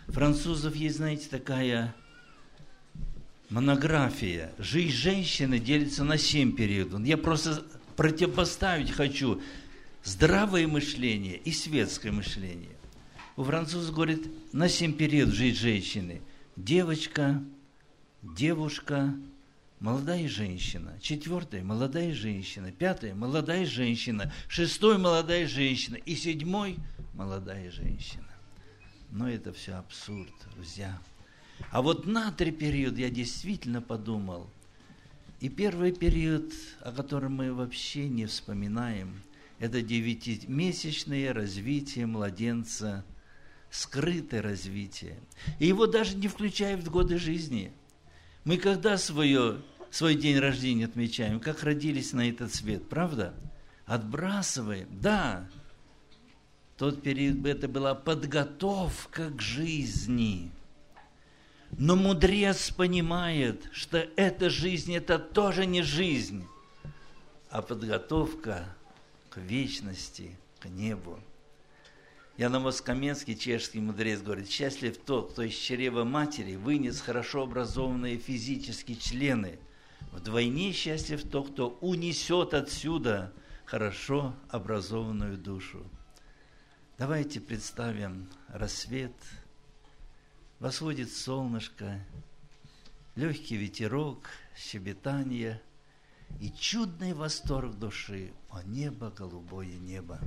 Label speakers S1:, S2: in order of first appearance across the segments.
S1: Французов есть, знаете, такая монография. Жизнь женщины делится на 7 периодов. Я просто противопоставить хочу здравое мышление и светское мышление. У французов говорит на 7 периодов жизнь женщины. Девочка, девушка, молодая женщина. 4 молодая женщина. 5 молодая женщина. 6 молодая женщина. И 7 молодая женщина. Но это все абсурд, друзья. А вот на 3 периода я действительно подумал. И первый период, о котором мы вообще не вспоминаем, это 9-месячное развитие младенца, скрытое развитие. И его даже не включая в годы жизни. Мы когда свой день рождения отмечаем, как родились на этот свет, правда? Отбрасываем, да. Тот период, это была подготовка к жизни. Но мудрец понимает, что эта жизнь, это тоже не жизнь, а подготовка к вечности, к небу. Ян Амос Коменский, чешский мудрец, говорит: счастлив тот, кто из чрева матери вынес хорошо образованные физические члены. Вдвойне счастлив тот, кто унесет отсюда хорошо образованную душу. Давайте представим рассвет, восходит солнышко, легкий ветерок, щебетание и чудный восторг души. О небо, голубое небо!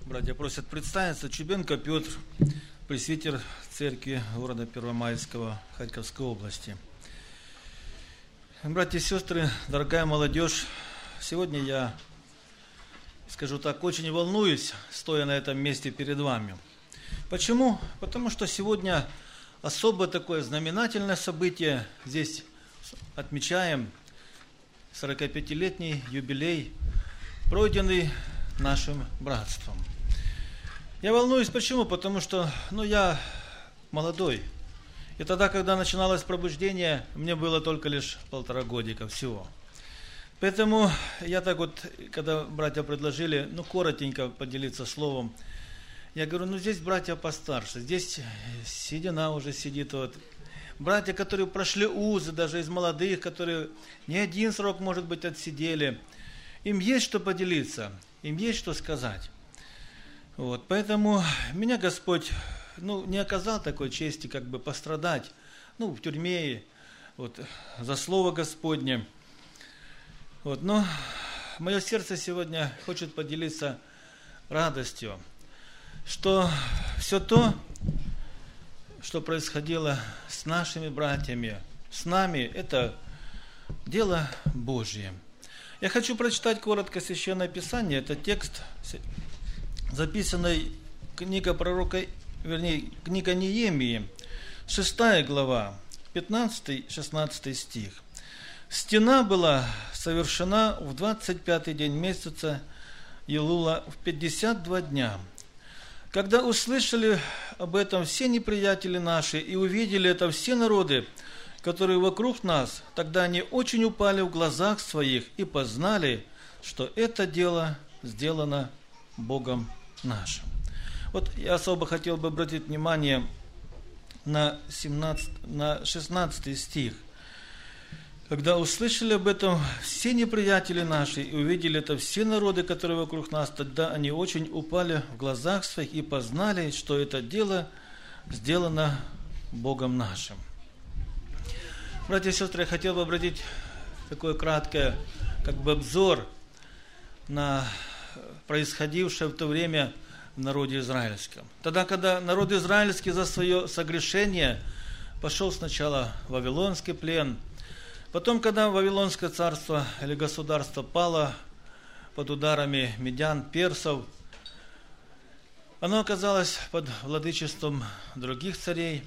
S2: Братья просят представиться. Чубенко Петр, пресвитер церкви города Первомайского Харьковской области. Братья и сестры, дорогая молодежь, сегодня я, скажу так, очень волнуюсь, стоя на этом месте перед вами. Почему? Потому что сегодня особо такое знаменательное событие. Здесь отмечаем 45-летний юбилей, пройденный нашим братством. Я волнуюсь почему? Потому что я молодой. И тогда, когда начиналось пробуждение, мне было только лишь 1,5 годика всего. Поэтому я так вот, когда братья предложили, коротенько поделиться словом, я говорю, здесь братья постарше, здесь седина уже сидит. Братья, которые прошли узы, даже из молодых, которые не один срок, может быть, отсидели, им есть что поделиться, им есть что сказать. Поэтому меня Господь, не оказал такой чести, пострадать, в тюрьме, за Слово Господне. Но мое сердце сегодня хочет поделиться радостью, что все то, что происходило с нашими братьями, с нами, это дело Божье. Я хочу прочитать коротко Священное Писание. Это текст, записанный книга Неемии, 6 глава, 15-16 стих. «Стена была совершена в 25-й день месяца Елула в 52 дня. Когда услышали об этом все неприятели наши и увидели это все народы, которые вокруг нас, тогда они очень упали в глазах своих и познали, что это дело сделано Богом нашим». Я особо хотел бы обратить внимание на 16 стих. «Когда услышали об этом все неприятели наши и увидели это все народы, которые вокруг нас, тогда они очень упали в глазах своих и познали, что это дело сделано Богом нашим». Братья и сестры, я хотел бы обратить такой краткий обзор на происходившее в то время в народе израильском. Тогда, когда народ израильский за свое согрешение пошел сначала в Вавилонский плен, потом, когда Вавилонское царство или государство пало под ударами медян, персов, оно оказалось под владычеством других царей,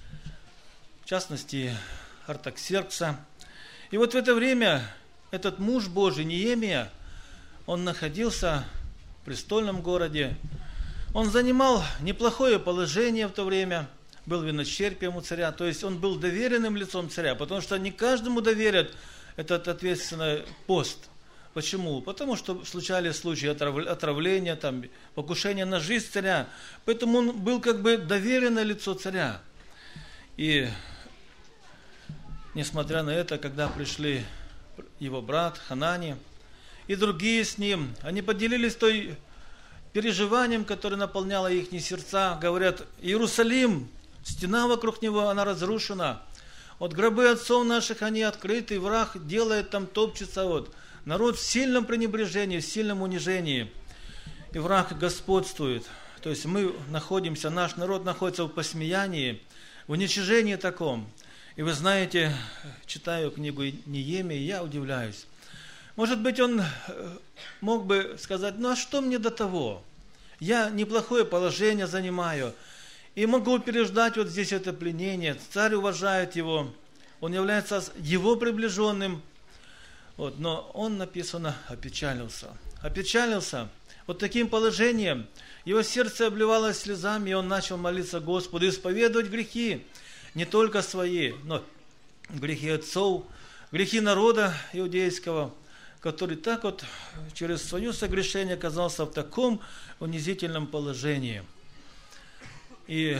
S2: в частности, Артаксеркса. И в это время этот муж Божий, Неемия, он находился в престольном городе. Он занимал неплохое положение в то время, был виночерпием у царя, то есть он был доверенным лицом царя, потому что не каждому доверят этот ответственный пост. Почему? Потому что случались случаи отравления, покушения на жизнь царя. Поэтому он был доверенное лицо царя. И несмотря на это, когда пришли его брат Ханани и другие с ним, они поделились той переживанием, которое наполняло их сердца. Говорят, Иерусалим, стена вокруг него, она разрушена. Гробы отцов наших, они открыты, враг делает там, топчется. Народ в сильном пренебрежении, в сильном унижении. И враг господствует. То есть мы находимся, наш народ находится в посмеянии, в уничижении таком. И вы знаете, читаю книгу Неемии, я удивляюсь. Может быть, он мог бы сказать, а что мне до того? Я неплохое положение занимаю. И могу переждать здесь это пленение. Царь уважает его. Он является его приближенным. Но он, написано, опечалился. Опечалился. Таким положением. Его сердце обливалось слезами, и он начал молиться Господу, исповедовать грехи. Не только свои, но грехи отцов, грехи народа иудейского, который так через свое согрешение оказался в таком унизительном положении. И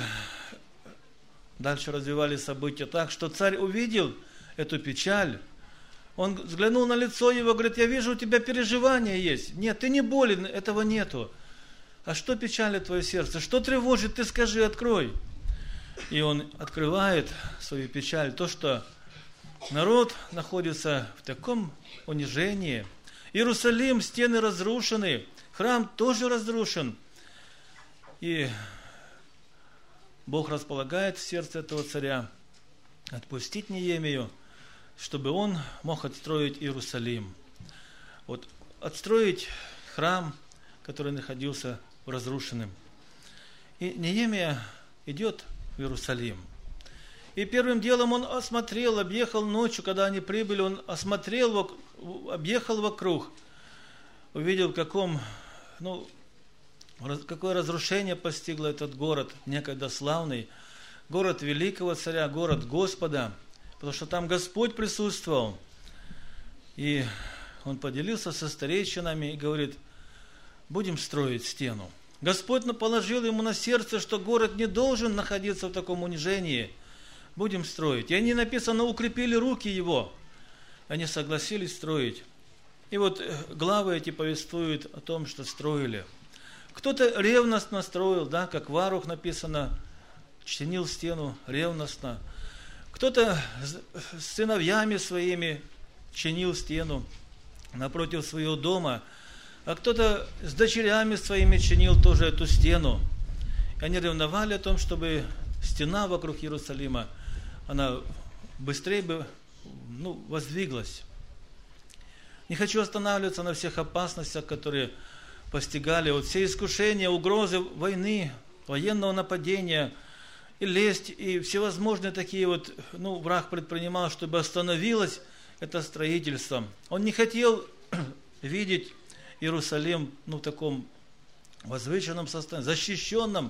S2: дальше развивались события так, что царь увидел эту печаль. Он взглянул на лицо его, говорит, я вижу, у тебя переживания есть. Нет, ты не болен, этого нету. А что печалит твое сердце? Что тревожит? Ты скажи, открой. И он открывает свою печаль, то, что народ находится в таком унижении. Иерусалим, стены разрушены, храм тоже разрушен. И Бог располагает в сердце этого царя отпустить Неемию, чтобы он мог отстроить Иерусалим. Вот отстроить храм, который находился разрушенным. И Неемия идет в Иерусалим. И первым делом он осмотрел, объехал ночью, когда они прибыли, он осмотрел, объехал вокруг, увидел, какое разрушение постигло этот город, некогда славный, город великого царя, город Господа, потому что там Господь присутствовал. И он поделился со старейшинами и говорит: будем строить стену. Господь положил ему на сердце, что город не должен находиться в таком унижении. Будем строить. И они, написано, укрепили руки его. Они согласились строить. И вот главы эти повествуют о том, что строили. Кто-то ревностно строил, да, как Варух написано, чинил стену ревностно. Кто-то с сыновьями своими чинил стену напротив своего дома, а кто-то с дочерями своими чинил тоже эту стену. И они ревновали о том, чтобы стена вокруг Иерусалима, она быстрее бы воздвиглась. Не хочу останавливаться на всех опасностях, которые постигали. Вот все искушения, угрозы войны, военного нападения, и лесть, и всевозможные такие враг предпринимал, чтобы остановилось это строительство. Он не хотел видеть Иерусалим в таком возвышенном состоянии, защищенном.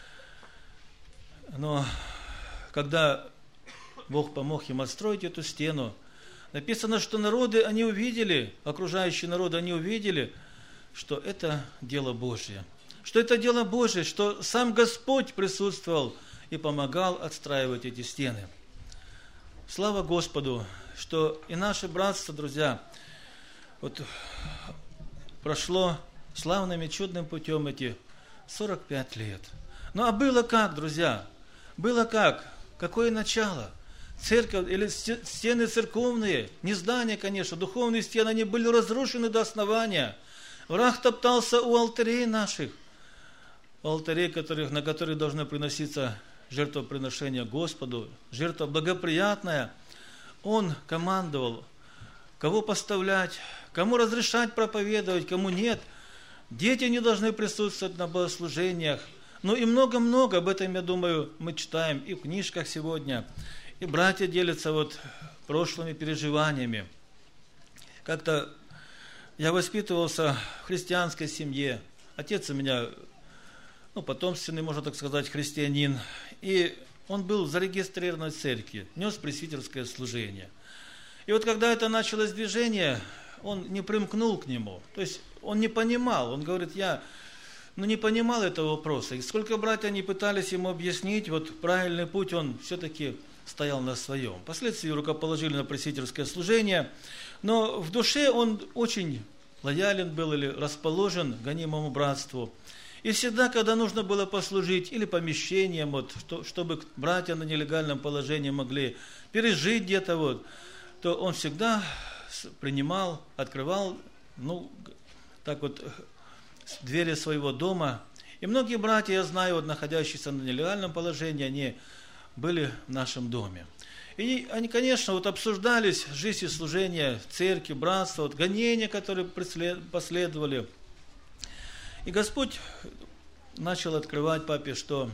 S2: Но когда Бог помог им отстроить эту стену, написано, что народы, они увидели, окружающие народы, они увидели, что это дело Божье. Что это дело Божье, что сам Господь присутствовал и помогал отстраивать эти стены. Слава Господу, что и наше братство, друзья, прошло славным и чудным путем эти 45 лет. Ну а было как, друзья? Было как? Какое начало? Церковь или стены церковные, не здания, конечно, духовные стены, они были разрушены до основания. Враг топтался у алтарей наших, алтарей, на которых должны приноситься жертвоприношения Господу, жертва благоприятная. Он командовал, кого поставлять, кому разрешать проповедовать, кому нет. Дети не должны присутствовать на богослужениях. Ну и много-много об этом, я думаю, мы читаем и в книжках сегодня. И братья делятся прошлыми переживаниями. Как-то я воспитывался в христианской семье. Отец у меня, потомственный, можно так сказать, христианин. И он был зарегистрирован в церкви, нес пресвитерское служение. И когда это началось движение, он не примкнул к нему. То есть он не понимал. Он говорит, я не понимал этого вопроса. И сколько братья не пытались ему объяснить, правильный путь, он все-таки стоял на своем. Впоследствии рукоположили на пресвитерское служение, но в душе он очень лоялен был или расположен к гонимому братству. И всегда, когда нужно было послужить или помещением, чтобы братья на нелегальном положении могли пережить где-то, то он всегда принимал, открывал, двери своего дома. И многие братья, я знаю, находящиеся на нелегальном положении, они были в нашем доме. И они, конечно, обсуждались жизнь и служение церкви, братства, гонения, которые последовали. И Господь начал открывать папе, что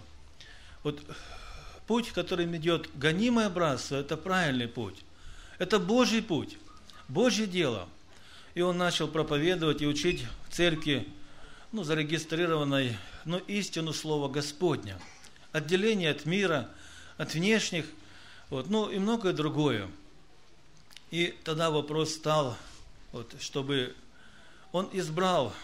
S2: путь, которым идет гонимое братство, это правильный путь. Это Божий путь, Божье дело. И он начал проповедовать и учить в церкви, зарегистрированной, истину Слова Господня. Отделение от мира, от внешних, и многое другое. И тогда вопрос стал, чтобы он избрал,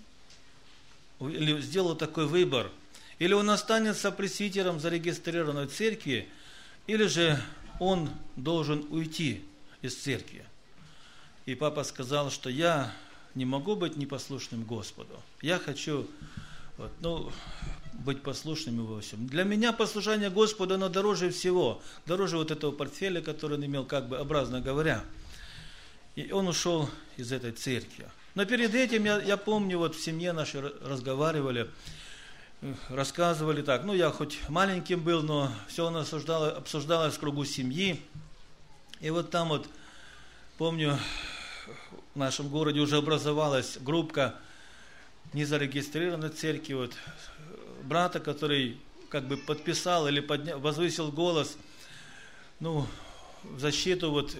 S2: или сделал такой выбор, или он останется пресвитером зарегистрированной церкви, или же он должен уйти из церкви. И папа сказал, что я не могу быть непослушным Господу. Я хочу быть послушным во всем. Для меня послушание Господу, оно дороже всего. Дороже этого портфеля, который он имел, образно говоря. И он ушел из этой церкви. Но перед этим, я помню, в семье нашей разговаривали, рассказывали так. Я хоть маленьким был, но все оно обсуждалось в кругу семьи. И вот там вот, помню, в нашем городе уже образовалась группа незарегистрированной церкви, вот, брата, который как бы подписал или возвысил голос, в защиту вот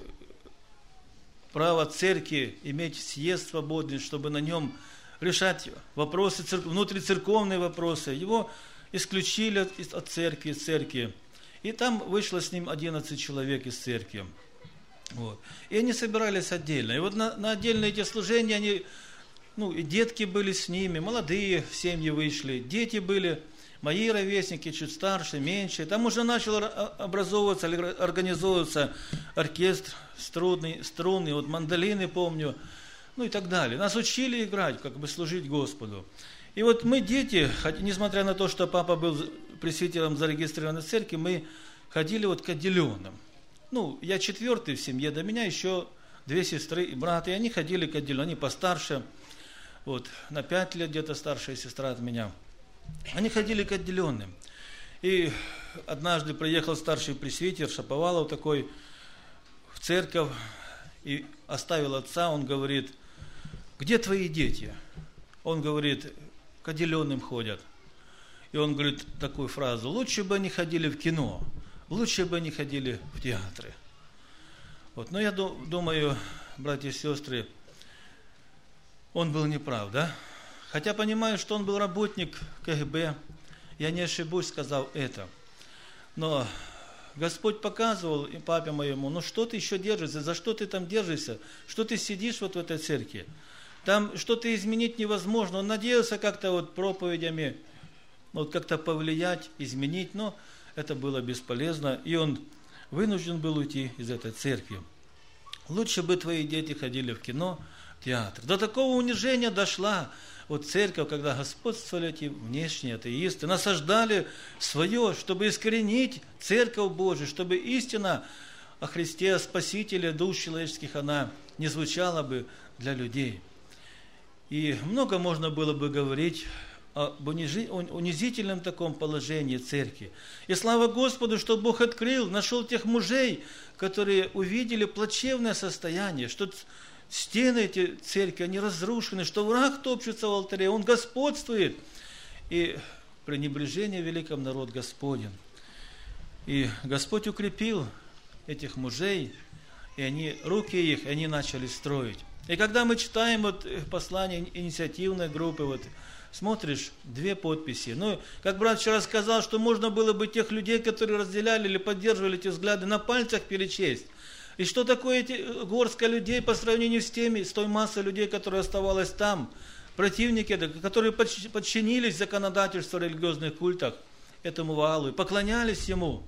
S2: права церкви иметь съезд свободный, чтобы на нем решать вопросы, внутрицерковные вопросы. Его исключили от церкви. И там вышло с ним 11 человек из церкви. Вот. И они собирались отдельно. И вот на отдельные эти служения они, и детки были с ними, молодые семьи вышли, дети были, мои ровесники, чуть старше, меньше. Там уже начал образовываться, организовываться оркестр струнный, вот мандолины, помню, и так далее. Нас учили играть, как бы служить Господу. И вот мы, дети, несмотря на то, что папа был пресвитером зарегистрированной церкви, мы ходили вот к отделенным. Я 4-й в семье, до меня еще 2 сестры и брат, и они ходили к отделенным, они постарше, вот, на 5 лет где-то старшая сестра от меня. Они ходили к отделенным. И однажды приехал старший пресвитер Шаповалов такой в церковь и оставил отца, он говорит: где твои дети? Он говорит: к отделенным ходят. И он говорит такую фразу: лучше бы они ходили в кино, лучше бы они ходили в театры. Вот. Но я думаю, братья и сестры, он был неправ, да? Хотя понимаю, что он был работник КГБ, я не ошибусь, сказав это. Но Господь показывал и папе моему: что ты еще держишься, за что ты там держишься, что ты сидишь вот в этой церкви. Там что-то изменить невозможно. Он надеялся как-то вот проповедями как-то повлиять, изменить, но это было бесполезно, и он вынужден был уйти из этой церкви. Лучше бы твои дети ходили в кино, в театр. До такого унижения дошла вот церковь, когда господствовали эти внешние атеисты, насаждали свое, чтобы искоренить церковь Божию, чтобы истина о Христе, о Спасителе душ человеческих, она не звучала бы для людей. И много можно было бы говорить об унизительном таком положении церкви. И слава Господу, что Бог открыл, нашел тех мужей, которые увидели плачевное состояние, что стены эти церкви, они разрушены, что враг топчется в алтаре, он господствует. И пренебрежение великом народ Господен. И Господь укрепил этих мужей, и руки их, они начали строить. И когда мы читаем послание инициативной группы, смотришь, 2 подписи. Как брат вчера сказал, что можно было бы тех людей, которые разделяли или поддерживали эти взгляды, на пальцах перечесть. И что такое эти горстка людей по сравнению с той массой людей, которая оставалась там, противники, которые подчинились законодательству религиозных культах этому Ваалу и поклонялись ему.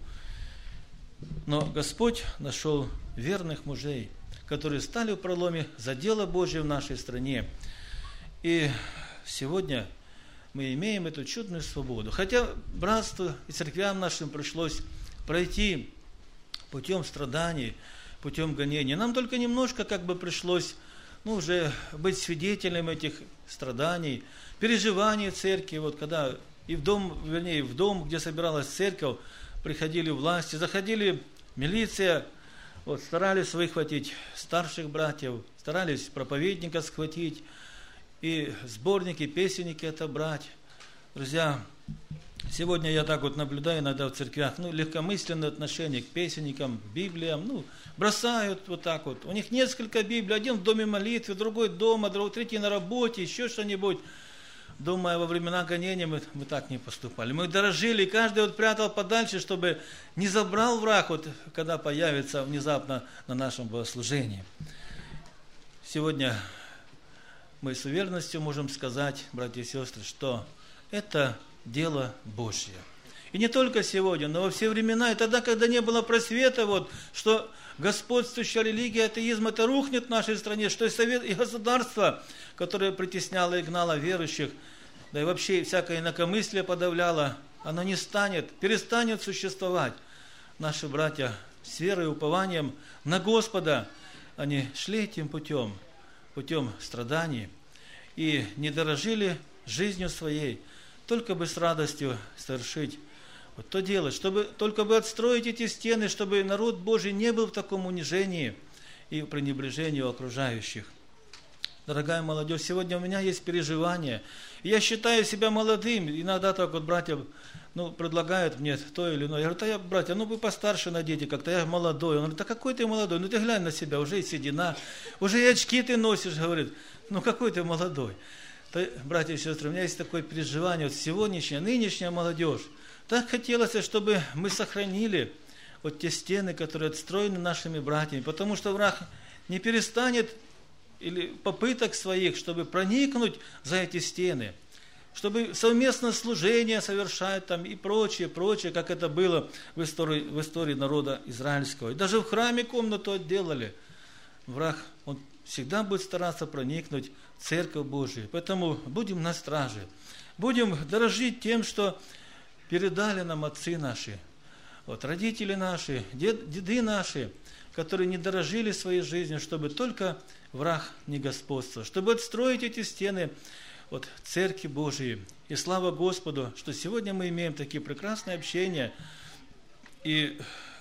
S2: Но Господь нашел верных мужей, которые стали в проломе за дело Божие в нашей стране. И сегодня мы имеем эту чудную свободу. Хотя братству и церквям нашим пришлось пройти путем страданий, путем гонения. Нам только немножко пришлось уже быть свидетелем этих страданий, переживаний церкви. Когда в дом, где собиралась церковь, приходили власти, заходили милиция, старались выхватить старших братьев, старались проповедника схватить, и сборники, песенники отобрать. Друзья, сегодня я так наблюдаю иногда в церквях, легкомысленное отношение к песенникам, к Библиям, бросают так. У них несколько Библий, один в доме молитвы, другой дома, третий на работе, еще что-нибудь. Думаю, во времена гонения мы так не поступали. Мы дорожили, и каждый прятал подальше, чтобы не забрал враг, когда появится внезапно на нашем богослужении. Сегодня мы с уверенностью можем сказать, братья и сестры, что это дело Божье. И не только сегодня, но во все времена, и тогда, когда не было просвета, что господствующая религия, атеизм, это рухнет в нашей стране, что и совет, и государство, которое притесняло и гнало верующих, да и вообще всякое инакомыслие подавляло, оно не станет, перестанет существовать. Наши братья с верой и упованием на Господа, они шли этим путем страданий, и не дорожили жизнью своей, только бы с радостью совершить вот то дело, чтобы только бы отстроить эти стены, чтобы народ Божий не был в таком унижении и пренебрежении у окружающих. Дорогая молодежь, сегодня у меня есть переживания. Я считаю себя молодым. Иногда так вот братья предлагают мне то или иное. Я говорю, братья, вы постарше наденьте как-то, я молодой. Он говорит, да какой ты молодой? Ты глянь на себя, уже и седина, уже и очки ты носишь, говорит. Какой ты молодой? Братья и сестры, у меня есть такое переживание, вот сегодняшняя, нынешняя молодежь. Так хотелось, чтобы мы сохранили вот те стены, которые отстроены нашими братьями, потому что враг не перестанет или попыток своих, чтобы проникнуть за эти стены, чтобы совместно служение совершать там и прочее, как это было в истории народа израильского. И даже в храме комнату отделали. Враг, он всегда будет стараться проникнуть в Церковь Божию. Поэтому будем на страже. Будем дорожить тем, что передали нам отцы наши, родители наши, деды наши, которые не дорожили своей жизнью, чтобы только враг не господствовал, чтобы отстроить эти стены Церкви Божией. И слава Господу, что сегодня мы имеем такие прекрасные общения. И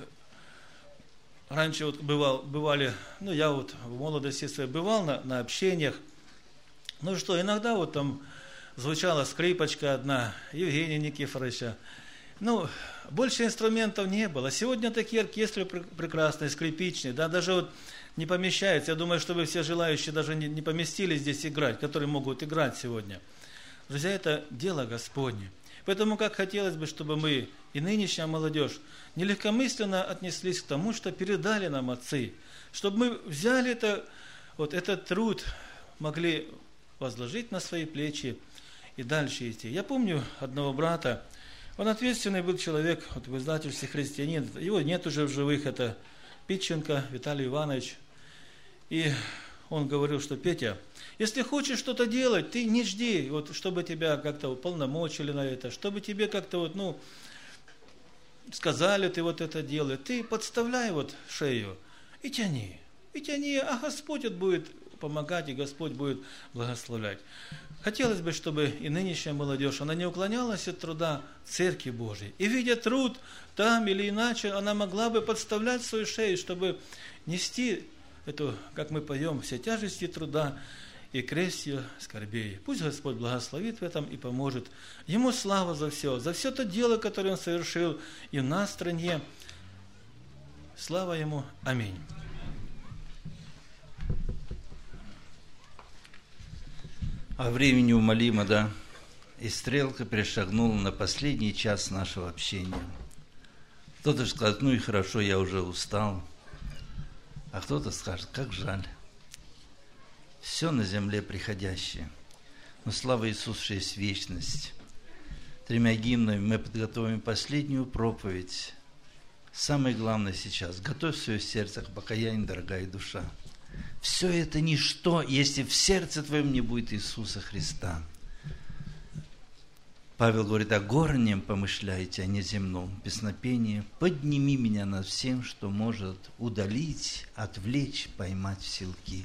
S2: раньше бывали, я в молодости своей бывал на общениях. Иногда там звучала скрипочка одна, Евгения Никифоровича. Больше инструментов не было. Сегодня такие оркестры прекрасные, скрипичные, даже не помещаются. Я думаю, чтобы все желающие даже не поместились здесь играть, которые могут играть сегодня. Друзья, это дело Господне. Поэтому как хотелось бы, чтобы мы и нынешняя молодежь нелегкомысленно отнеслись к тому, что передали нам отцы, чтобы мы взяли этот труд, могли возложить на свои плечи и дальше идти. Я помню одного брата, он ответственный был человек в издательстве «Христианин». Его нет уже в живых, это Питченко Виталий Иванович. И он говорил, что Петя, если хочешь что-то делать, ты не жди, чтобы тебя как-то уполномочили на это, чтобы тебе как-то сказали, ты это делай. Ты подставляй шею и тяни, а Господь будет помогать, и Господь будет благословлять. Хотелось бы, чтобы и нынешняя молодежь, она не уклонялась от труда Церкви Божией. И видя труд там или иначе, она могла бы подставлять свою шею, чтобы нести эту, как мы поем, все тяжести труда и крест ее скорбей. Пусть Господь благословит в этом и поможет. Ему слава за все то дело, которое Он совершил и в нас, в стране. Слава Ему. Аминь.
S1: А времени умолимо, да? И стрелка перешагнула на последний час нашего общения. Кто-то скажет, и хорошо, я уже устал. А кто-то скажет, как жаль. Все на земле приходящее. Но слава Иисусу, что есть вечность. 3 гимнами мы подготовим последнюю проповедь. Самое главное сейчас, готовь свое сердце к покаянию, дорогая душа. Все это ничто, если в сердце твоем не будет Иисуса Христа. Павел говорит, о горнем помышляйте, а не земном. Песнопение, подними меня над всем, что может удалить, отвлечь, поймать в селки.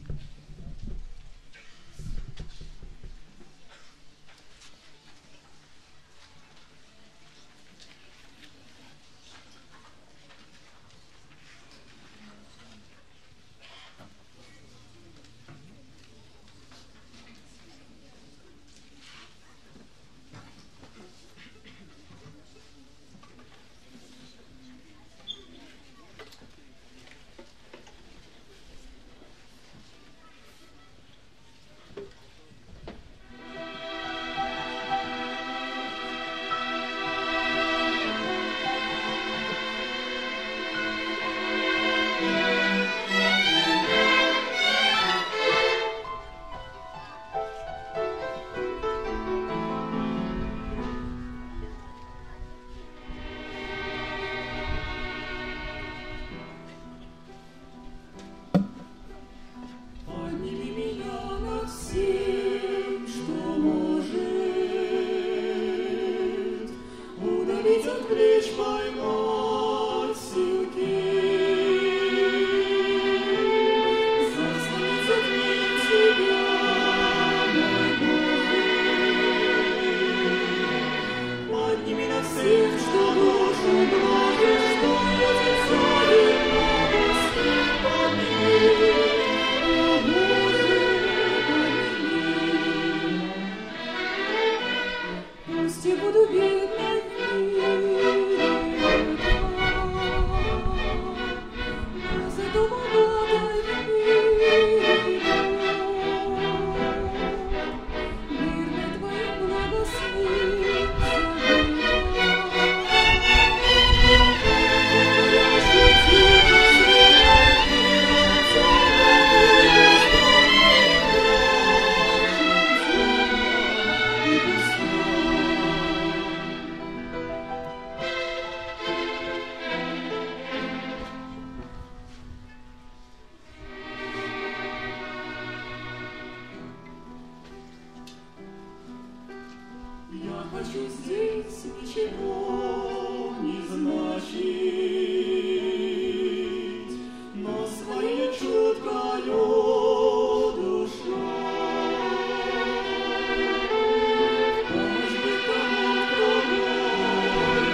S3: Я хочу здесь ничего не значить, но своей чуткою душой помощь бы кому другой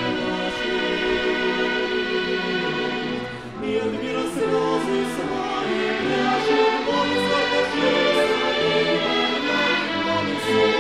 S3: отложить. И от мира слезы свои прячет мой сладкий своей больной сон.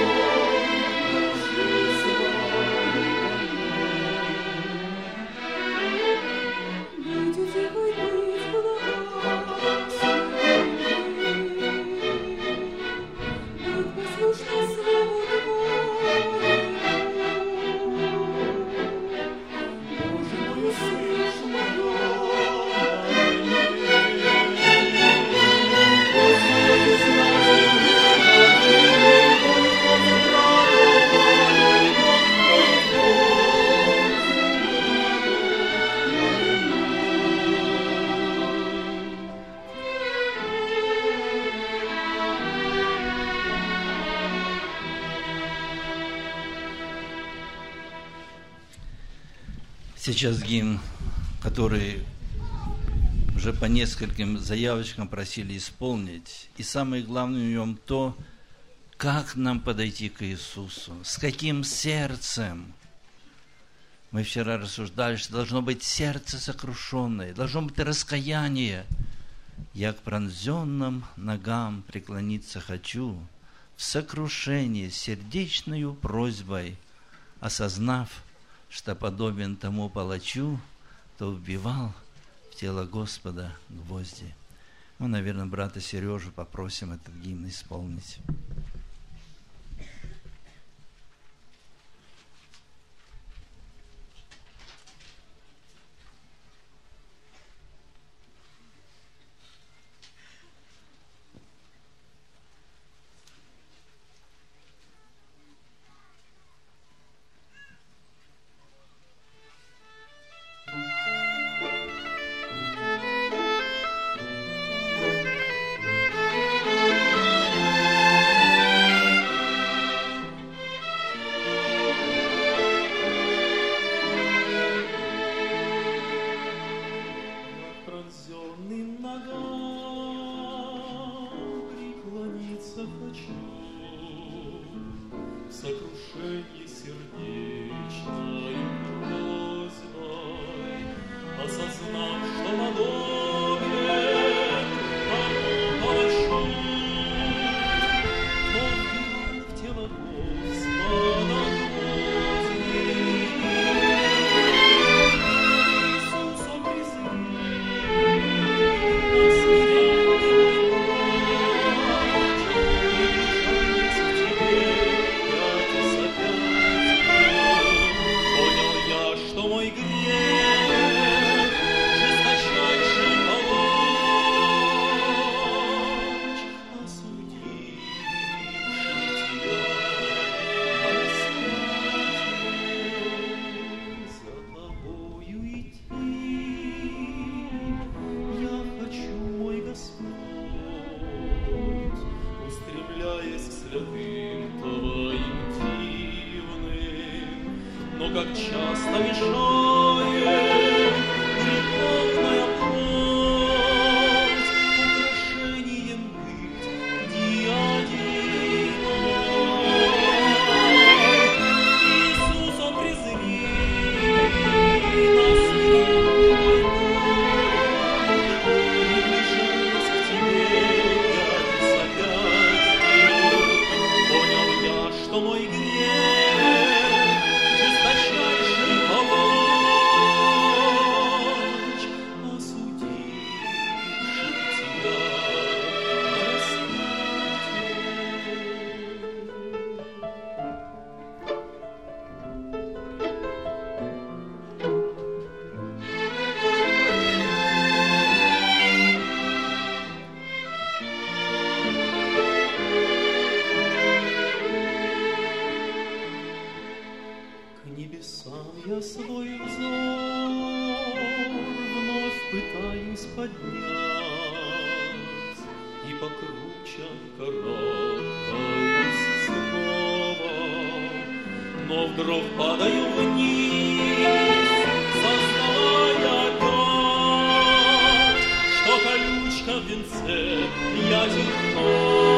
S1: Сейчас гимн, который уже по нескольким заявочкам просили исполнить. И самое главное в нем то, как нам подойти к Иисусу, с каким сердцем. Мы вчера рассуждали, что должно быть сердце сокрушенное, должно быть раскаяние. Я к пронзенным ногам преклониться хочу, в сокрушении сердечною просьбой, осознав, что подобен тому палачу, кто вбивал в тело Господа гвозди. Мы, наверное, брата Сережу попросим этот гимн исполнить.
S3: но вдруг падаю вниз, сознавая опять, что колючка в венце я терпал.